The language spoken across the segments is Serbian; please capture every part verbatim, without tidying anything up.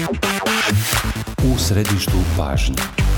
U središtu pažnje.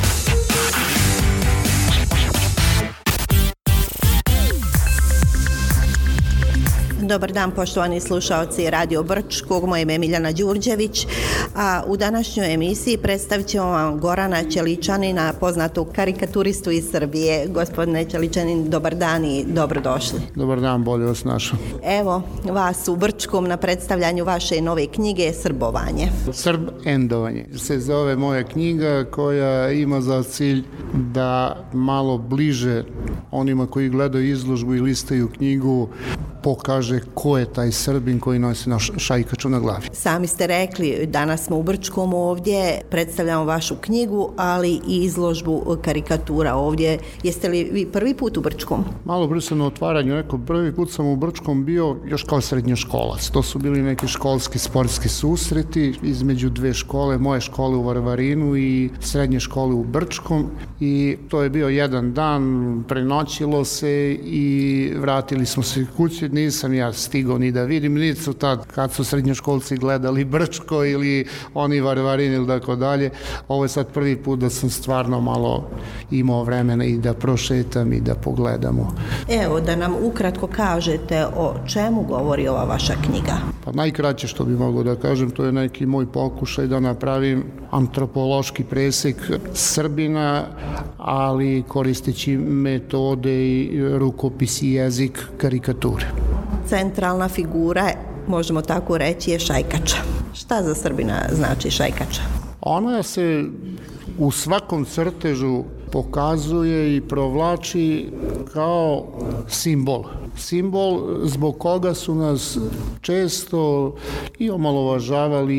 Dobar dan, poštovani slušaoci Radio Brčkog, moje ime je Miljana Đurđević, a u današnjoj emisiji predstavit ćemo vam Gorana Ćeličanina, poznatog karikaturistu iz Srbije. Gospodine Ćeličanin, dobar dan i dobrodošli. Dobar dan, bolje vas našao. Evo vas u Brčkom na predstavljanju vaše nove knjige Srbovanje. Srbendovanje se zove moja knjiga, koja ima za cilj da malo bliže onima koji gledaju izložbu i listaju knjigu pokaže ko je taj Srbin koji nosi naš šajkaču na glavi. Sami ste rekli, danas smo u Brčkom ovdje, predstavljamo vašu knjigu, ali i izložbu karikatura ovdje. Jeste li vi prvi put u Brčkom? Malo brzo sam na otvaranju rekao, prvi put sam u Brčkom bio još kao srednjoškolac. To su bili neki školski sportski susreti između dve škole, moje škole u Varvarinu i srednje škole u Brčkom, i to je bio jedan dan, prenoćilo se i vratili smo se kući. Nisam ja stigao ni da vidim, niti su tad kad su srednjoškolci gledali Brčko ili oni Varvarin ili tako dalje. Ovo je sad prvi put da sam stvarno malo imao vremena i da prošetam i da pogledamo. Evo, da nam ukratko kažete o čemu govori ova vaša knjiga. Pa najkraće što bi mogao da kažem, to je neki moj pokušaj da napravim antropološki presek Srbina, ali koristeći metode i rukopis i jezik karikature. Centralna figura, možemo tako reći, je šajkača. Šta za Srbina znači šajkača? Ona se u svakom crtežu pokazuje i provlači kao simbol. Simbol zbog koga su nas često i omalovažavali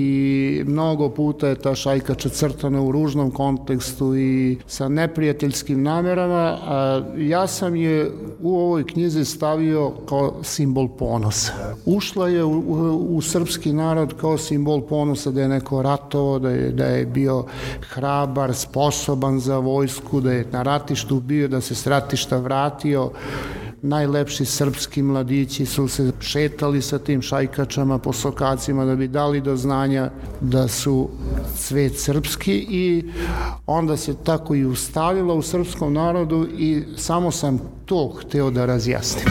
i mnogo puta je ta šajkača crtana u ružnom kontekstu i sa neprijateljskim namerama, a ja sam je u ovoj knjizi stavio kao simbol ponosa. Ušla je u, u, u srpski narod kao simbol ponosa, da je neko ratovao, da je, da je bio hrabar, sposoban za vojsku, da je na ratištu bio, da se s ratišta vratio. Najlepši srpski mladići su se šetali sa tim šajkačama po sokacima da bi dali do znanja da su cvet srpski, i onda se tako i ustalilo u srpskom narodu i samo sam to hteo da razjasnim.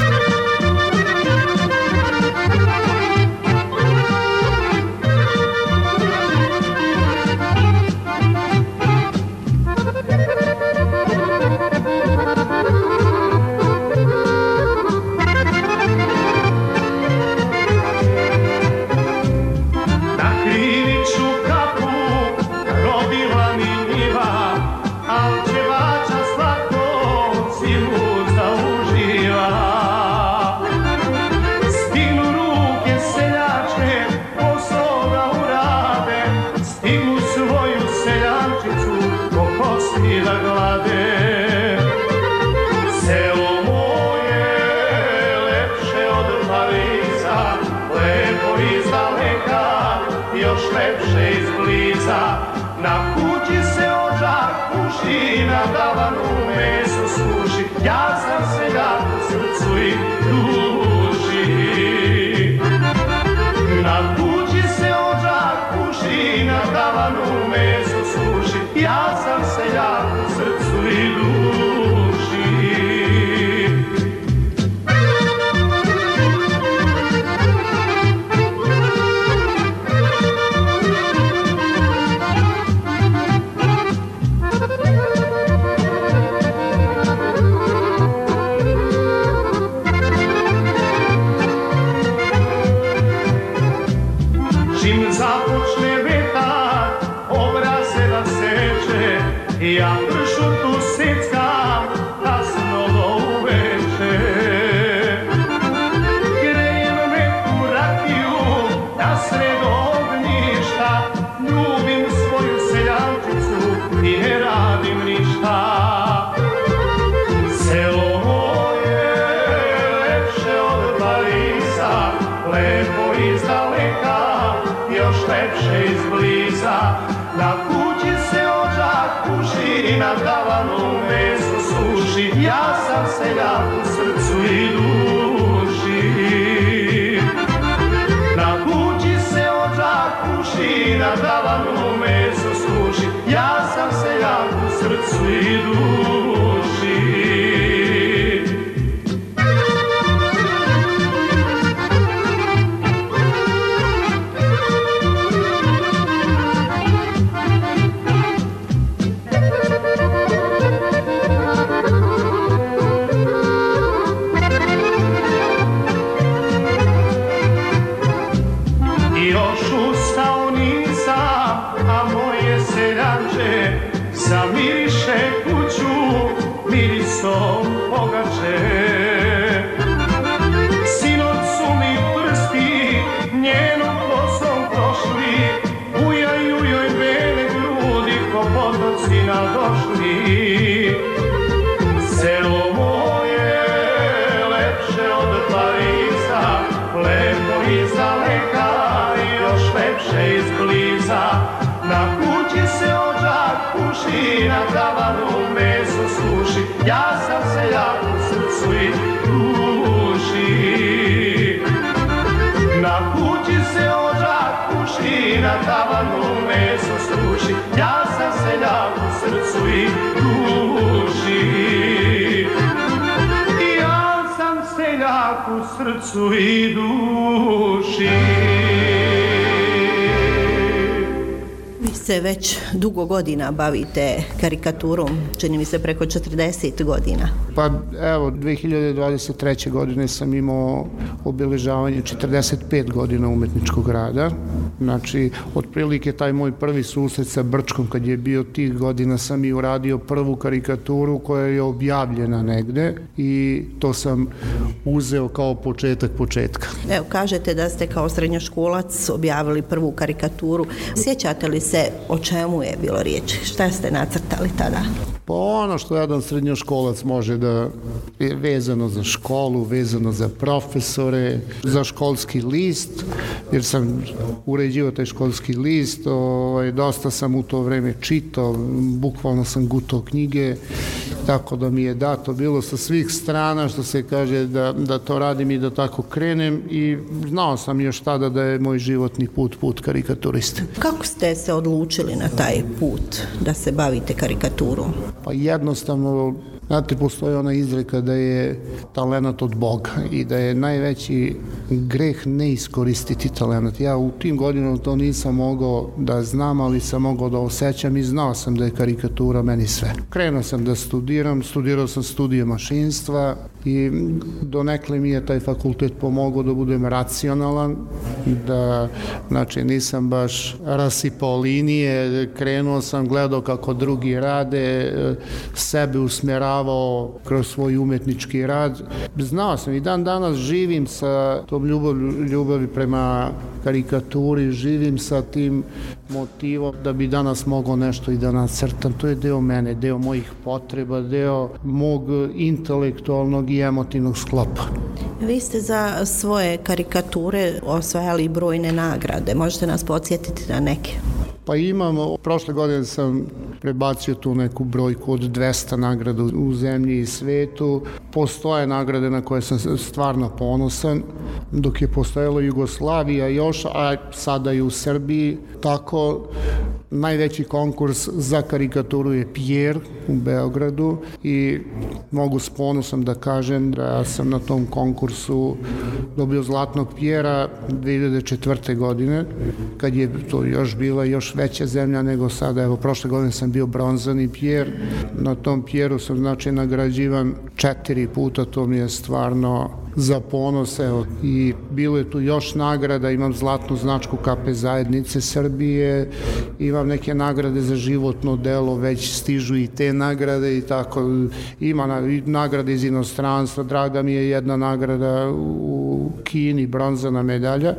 na tavanu meso suši, ja sam seljak u srcu i duši. Na kući se ođak puši, kušina davanu meso služi, ja sam seljak u srcu i duši. Zamiriše kuću mirisom pogače. Sinoć su mi prsti njenom kosom prošli, ujaju joj bele grudi ko potoci nadošli. Selo moje lepše od Pariza, lepo izdaleka i još lepše izbliza. Na kući se ođak puši, na tavanu meso suši, ja sam seljak u srcu i duši. Na kući se ođak puši, na tavanu meso suši, ja sam seljak u srcu i duši. Ja sam seljak u srcu i duši. Se već dugo godina bavite karikaturom, čini mi se preko četrdeset godina. Pa evo, dve hiljade dvadeset treće. godine sam imao obeležavanje četrdeset pet godina umetničkog rada. Znači, otprilike taj moj prvi susret sa Brčkom, kad je bio tih godina, sam i uradio prvu karikaturu koja je objavljena negde i to sam uzeo kao početak početka. Evo, kažete da ste kao srednjoškolac objavili prvu karikaturu. Sjećate li se o čemu je bilo riječ? Šta ste nacrtali tada? Pa ono što jedan srednjoškolac može da je vezano za školu, vezano za profesore, za školski list, jer sam uređivao taj školski list, ovaj, dosta sam u to vreme čitao, bukvalno sam gutao knjige, tako da mi je dato bilo sa svih strana, što se kaže, da, da to radim i da tako krenem, i znao sam još tada da je moj životni put put karikaturiste. Kako ste se odlučili na taj put da se bavite karikaturom? Pa jednostavno, znate, postoji ona izreka da je talenat od Boga i da je najveći greh ne iskoristiti talenat. Ja u tim godinama to nisam mogao da znam, ali sam mogao da osjećam i znao sam da je karikatura meni sve. Krenuo sam da studiram, studirao sam studije mašinstva i donekle mi je taj fakultet pomogao da budem racionalan, da, znači, nisam baš rasipao linije, krenuo sam, gledao kako drugi rade, sebe usmjeravao kroz svoj umetnički rad. Znao sam i dan danas živim sa tom ljubavi, ljubavi prema karikaturi, živim sa tim motivom da bi danas mogao nešto i da nacrtam. To je deo mene, deo mojih potreba, deo mog intelektualnog i emotivnog sklopa. Vi ste za svoje karikature osvajali brojne nagrade. Možete nas podsjetiti na neke? Pa imamo, prošle godine sam prebacio tu neku brojku od dvesta nagrada u zemlji i svetu. Postoje nagrade na koje sam stvarno ponosan, dok je postojala Jugoslavija još, a sada i u Srbiji. Tako, najveći konkurs za karikaturu je Pjer u Beogradu i mogu s ponosom da kažem da sam na tom konkursu dobio zlatnog Pjera dve hiljade četvrte. godine, kad je to još bila još veća zemlja nego sada. Evo, prošle godine sam bio bronzani Pjer. Na tom Pjeru sam, znači, nagrađivan četiri puta, to mi je stvarno za ponos. Evo, i bilo je tu još nagrada, imam zlatnu značku K P zajednice Srbije, imam neke nagrade za životno delo, već stižu i te nagrade i tako. Ima nagrade iz inostranstva, draga mi je jedna nagrada u Kini, bronzana medalja.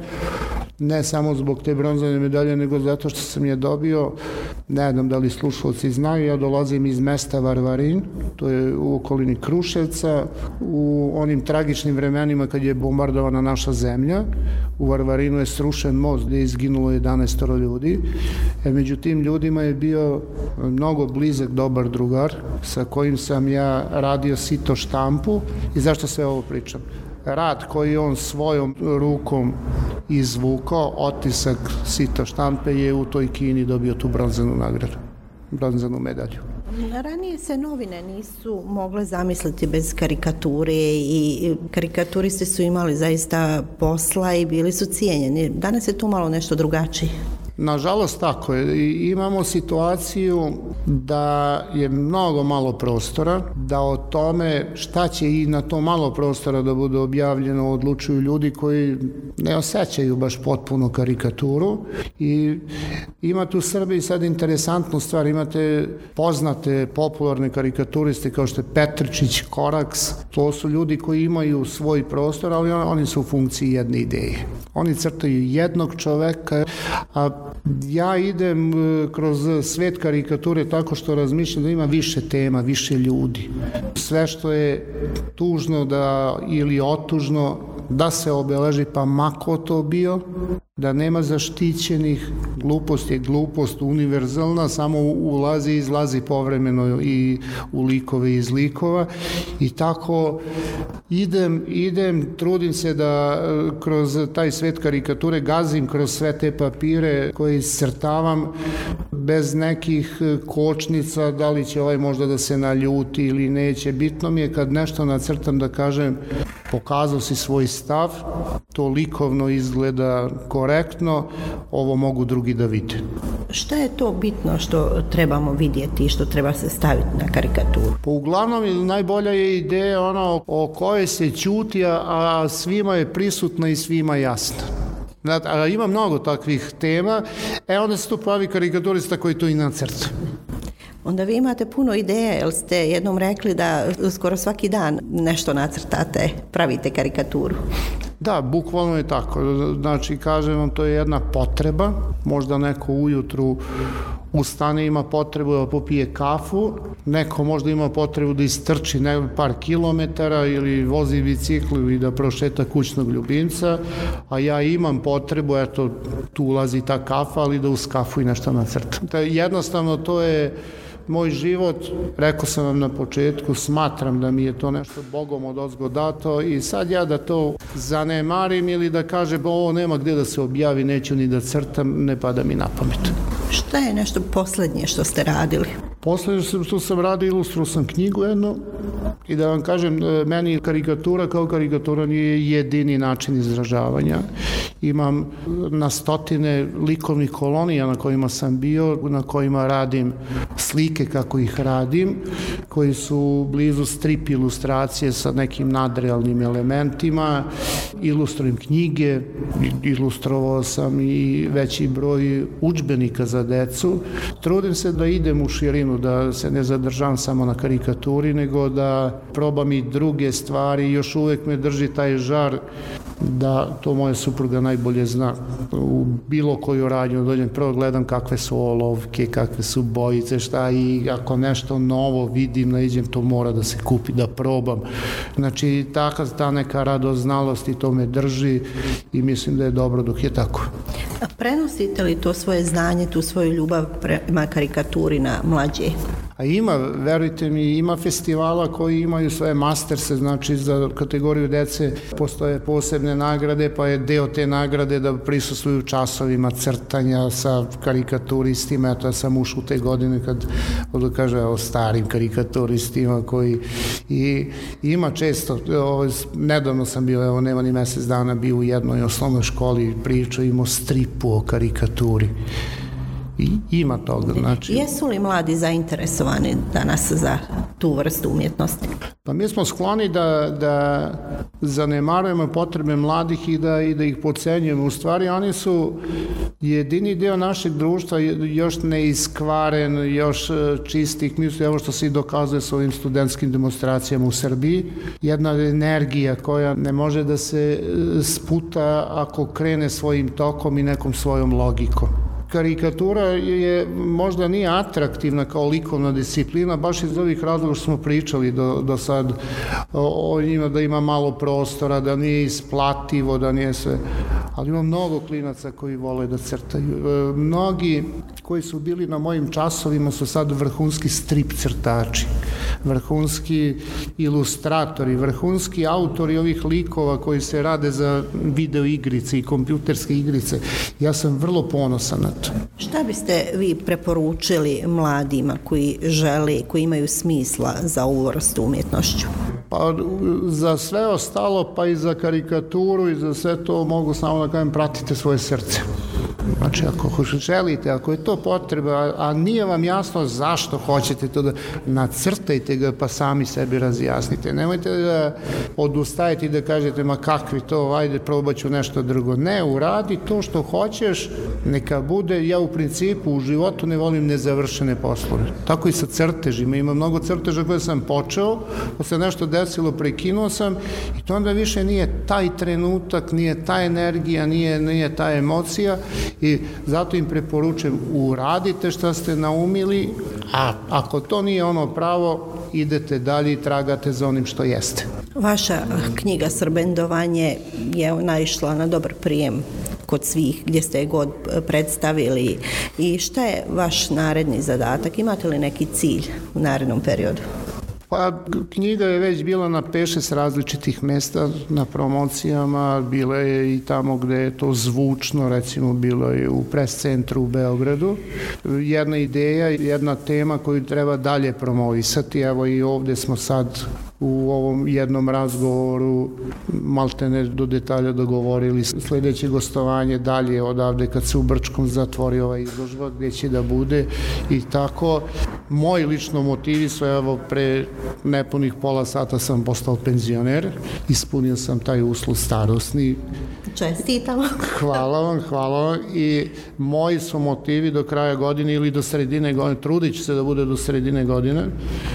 Ne samo zbog te bronzane medalje, nego zato što sam je dobio, ne znam da li slušalci znaju, ja dolazim iz mesta Varvarin, to je u okolini Kruševca, u onim tragičnim vremenima kad je bombardovana naša zemlja. U Varvarinu je srušen most gdje je izginulo jedanaest ljudi. E, među tim ljudima je bio mnogo blizak, dobar drugar sa kojim sam ja radio sito štampu. I zašto sve ovo pričam? rad koji on svojom rukom izvukao, otisak sita štampe, je u toj Kini dobio tu bronzanu nagradu, bronzanu medalju. Ranije se novine nisu mogle zamisliti bez karikature i karikaturisti su imali zaista posla i bili su cijenjeni. Danas je tu malo nešto drugačije. Nažalost tako je. Imamo situaciju da je mnogo malo prostora, da o tome šta će i na to malo prostora da bude objavljeno odlučuju ljudi koji ne osjećaju baš potpuno karikaturu. I imate u Srbiji sad interesantnu stvar, imate poznate popularne karikaturiste kao što je Petričić, Koraks, to su ljudi koji imaju svoj prostor, ali oni su u funkciji jedne ideje. Oni crtaju jednog čoveka, a ja idem kroz svet karikature tako što razmišljam da ima više tema, više ljudi. Sve što je tužno da ili otužno da se obeleži, pa mako to bio, da nema zaštićenih, glupost je glupost univerzalna, samo ulazi i izlazi povremeno i u likove iz likova i tako idem, idem, trudim se da kroz taj svet karikature gazim kroz sve te papire koje iscrtavam bez nekih kočnica, da li će ovaj možda da se naljuti ili neće. Bitno mi je kad nešto nacrtam da kažem pokazao si svoj stav, to likovno izgleda korektno, ovo mogu drugi da vide. Šta je to bitno što trebamo vidjeti i što treba se staviti na karikaturu? Pa uglavnom najbolja je ideja ona o kojoj se ćuti, a svima je prisutna i svima jasna. Znate, a ima mnogo takvih tema, e onda se tu pravi karikaturista koji to i nacrta. Onda vi imate puno ideja, jer ste jednom rekli da skoro svaki dan nešto nacrtate, pravite karikaturu. Da, bukvalno je tako. Znači, kažem vam, to je jedna potreba. Možda neko ujutru ustane, ima potrebu da popije kafu, neko možda ima potrebu da istrči par kilometara ili vozi biciklu i da prošeta kućnog ljubimca, a ja imam potrebu, eto, tu ulazi ta kafa, ali da uz kafu i nešto nacrtam. Jednostavno, to je moj život, rekao sam vam na početku, smatram da mi je to nešto Bogom odozgo dato i sad ja da to zanemarim ili da kažem ovo nema gde da se objavi, neću ni da crtam, ne pada mi na pamet. Šta je nešto poslednje što ste radili? Poslednje što sam radio, ilustrovao sam knjigu jednu i da vam kažem, meni karikatura kao karikatura nije jedini način izražavanja. Imam na stotine likovnih kolonija na kojima sam bio, na kojima radim slike kako ih radim, koji su blizu strip ilustracije sa nekim nadrealnim elementima, ilustrujem knjige, ilustrovao sam i veći broj udžbenika za decu. Trudim se da idem u širinu, da se ne zadržam samo na karikaturi, nego da probam i druge stvari. Još uvek me drži taj žar da to moja supruga najbolje zna. U bilo koju radnju dođem, prvo gledam kakve su olovke, kakve su bojice, šta, i ako nešto novo vidim, naiđem, to mora da se kupi, da probam. Znači, taka ta neka radoznalost i to me drži i mislim da je dobro dok je tako. A prenosite li to svoje znanje, tu svoju ljubav prema karikaturi na mlađe? A ima, verujte mi, ima festivala koji imaju svoje masterse, znači za kategoriju dece postoje posebne nagrade, pa je deo te nagrade da prisustvuju časovima crtanja sa karikaturistima. Ja to sam ušao te godine kad, da kaže, o starim karikaturistima koji i ima često, o, nedavno sam bio, evo nema ni mesec dana, bio u jednoj osnovnoj školi, pričao im o stripu, o karikaturi. I ima toga, znači. Jesu li mladi zainteresovani danas za tu vrstu umjetnosti? Pa mi smo skloni da, da zanemarujemo potrebe mladih i da, i da ih podcenjujemo. U stvari, oni su jedini deo našeg društva još neiskvaren, još čistih misli, evo što se i dokazuje s ovim studentskim demonstracijama u Srbiji. Jedna energija koja ne može da se sputa ako krene svojim tokom i nekom svojom logikom. Karikatura je možda nije atraktivna kao likovna disciplina, baš iz ovih razloga što smo pričali do, do sad o, o njima, da ima malo prostora, da nije isplativo, da nije sve, ali ima mnogo klinaca koji vole da crtaju. E, mnogi koji su bili na mojim časovima su sad vrhunski strip crtači, vrhunski ilustratori, vrhunski autori ovih likova koji se rade za video igrice i kompjuterske igrice. Ja sam vrlo ponosan na to. Šta biste vi preporučili mladima koji žele, koji imaju smisla za ovu vrstu umjetnošću? Pa za sve ostalo, pa i za karikaturu i za sve to mogu samo da kažem, pratite svoje srce. Znači, ako želite, ako je to potreba, a nije vam jasno zašto hoćete to da nacrtajte ga, pa sami sebi razjasnite. Nemojte da odustajete i da kažete, ma kakvi to, ajde, probat ću nešto drugo. Ne, uradi to što hoćeš, neka bude. Ja u principu u životu ne volim nezavršene poslove. Tako i sa crtežima. Ima mnogo crteža koje sam počeo, pa se nešto desilo, prekinuo sam i to onda više nije taj trenutak, nije ta energija, nije, nije ta emocija i zato im preporučujem, uradite šta ste naumili, a ako to nije ono pravo, idete dalje i tragate za onim što jeste. Vaša knjiga Srbendovanje je naišla na dobar prijem kod svih gdje ste je god predstavili. I šta je vaš naredni zadatak? Imate li neki cilj u narednom periodu? Pa knjiga je već bila na pet šest različitih mesta na promocijama, bila je i tamo gde je to zvučno, recimo bilo je u pres centru u Beogradu. Jedna ideja, jedna tema koju treba dalje promovisati, evo i ovde smo sad u ovom jednom razgovoru maltene do detalja dogovorili sledeće gostovanje dalje odavde kad se u Brčkom zatvori ova izložba gdje će da bude i tako. Moji lično motivi su, evo pre nepunih pola sata sam postao penzioner, ispunio sam taj uslov starosni. Čestitamo. Hvala vam, hvala vam i moji su motivi do kraja godine ili do sredine godine, trudit ću se da bude do sredine godine,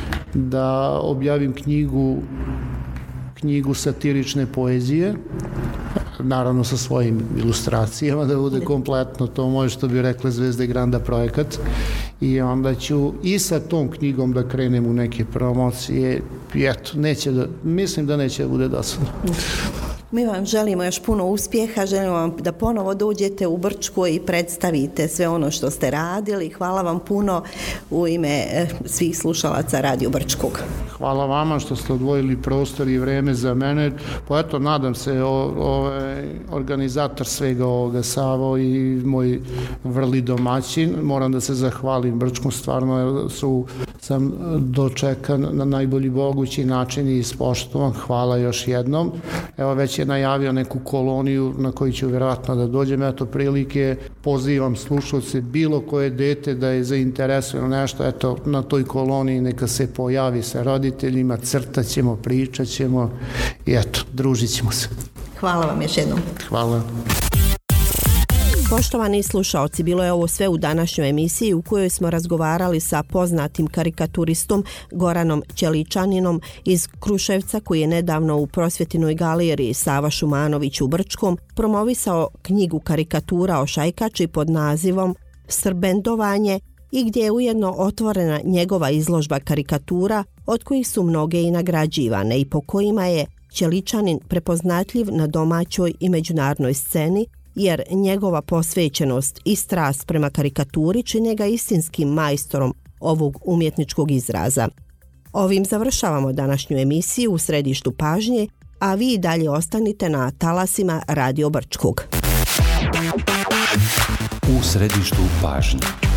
da objavim knjigu knjigu satirične poezije, naravno sa svojim ilustracijama, da bude kompletno to moje što bi rekle Zvezde Granda projekat i onda ću i sa tom knjigom da krenem u neke promocije i eto, neće da, mislim da neće da bude dosadno. Mi vam želimo još puno uspjeha, želimo vam da ponovo dođete u Brčko i predstavite sve ono što ste radili. Hvala vam puno u ime svih slušalaca Radio Brčkog. Hvala vama što ste odvojili prostor i vreme za mene. Pa eto, nadam se, o, o, organizator svega ovoga, Savo i moj vrli domaćin. Moram da se zahvalim Brčkom, stvarno su sam dočekan na najbolji mogući način i ispoštovan. Hvala još jednom. Evo, već je najavio neku koloniju na koju ću vjerojatno da dođem. Eto, prilike, pozivam slušalce, bilo koje dete da je zainteresovano nešto, eto, na toj koloniji neka se pojavi sa roditeljima, crtat ćemo, pričat ćemo i eto, družit ćemo se. Hvala vam još jednom. Hvala. Poštovani slušaoci, bilo je ovo sve u današnjoj emisiji u kojoj smo razgovarali sa poznatim karikaturistom Goranom Ćeličaninom iz Kruševca, koji je nedavno u Prosvjetinoj galeriji Sava Šumanović u Brčkom promovisao knjigu karikatura o šajkači pod nazivom Srbendovanje i gdje je ujedno otvorena njegova izložba karikatura od kojih su mnoge i nagrađivane i po kojima je Ćeličanin prepoznatljiv na domaćoj i međunarodnoj sceni, jer njegova posvećenost i strast prema karikaturi čine ga istinskim majstorom ovog umjetničkog izraza. Ovim završavamo današnju emisiju u središtu pažnje, a vi i dalje ostanite na talasima Radio Brčkog. U središtu pažnje.